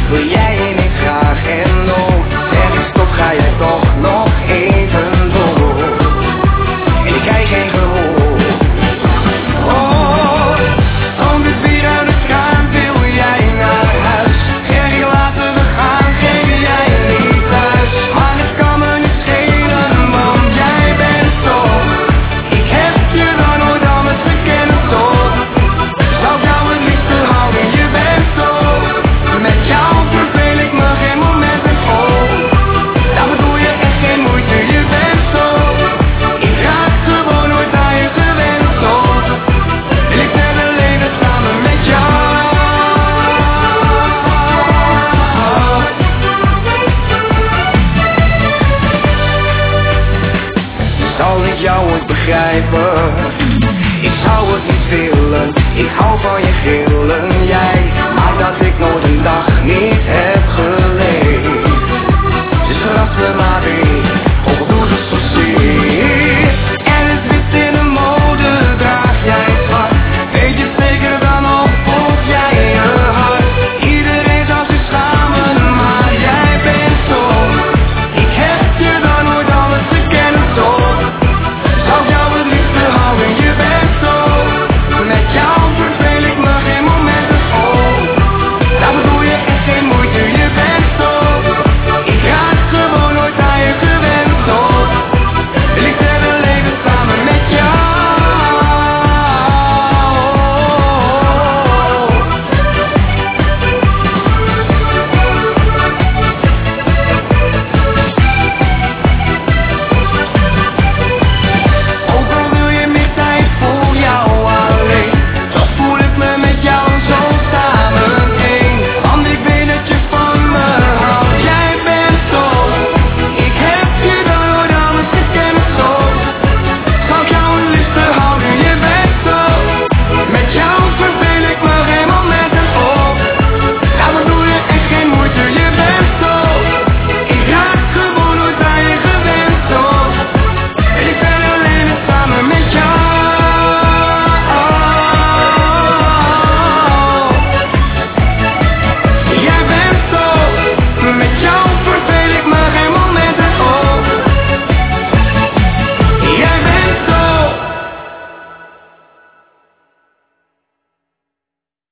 wil jij en ik graag en nog. Zeg ik stop, ga jij toch nog even door. En ik krijg geen gehoor. Oh, om het bier uit het raam wil jij naar huis. Zeg ik laten we gaan, geef jij niet thuis. Maar het kan me niet schelen, want jij bent toch. Ik heb je dan nooit anders gekend toch. Zou jou het liefste houden, je bent toch. Met jou verveel ik me geen moment en vol. Daarvoor doe je echt geen moeite, je bent toch. Ik raak gewoon nooit aan je gewend toch. Wil ik verder leven samen met jou. Zal ik jou ooit begrijpen? Ik zou het niet willen, ik hou van je geel.